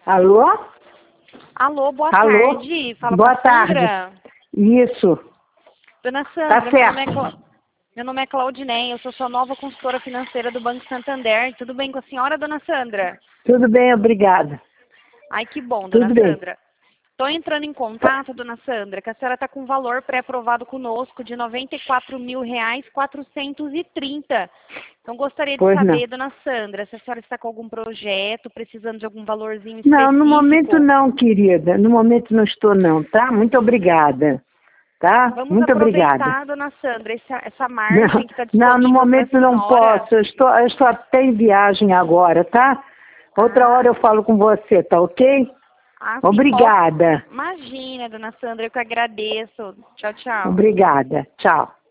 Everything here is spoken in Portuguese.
Alô? Alô, boa Alô? tarde. Fala Boa com a Sandra. tarde. Isso. Dona Sandra, Tá certo. meu nome é Claudinei, eu sou sua nova consultora financeira do Banco Santander. Tudo bem com a senhora, dona Sandra? Tudo bem, obrigada. Ai, que bom, dona Tudo bem. Sandra. Estou entrando em contato, dona Sandra, que a senhora está com um valor pré-aprovado conosco de R$ 94.430. Então, gostaria de Pois não. saber, dona Sandra, se a senhora está com algum projeto, precisando de algum valorzinho específico. Não, no momento não, querida. No momento não estou não, tá? Muito obrigada. Tá? Vamos Muito aproveitar, obrigada. dona Sandra, essa margem que está Não, no disponível para a momento não senhora. posso. Eu estou até em viagem agora, tá? Outra hora eu falo com você, tá ok? Assim, Obrigada. Imagina, dona Sandra, eu que agradeço. Tchau, tchau. Obrigada. Tchau.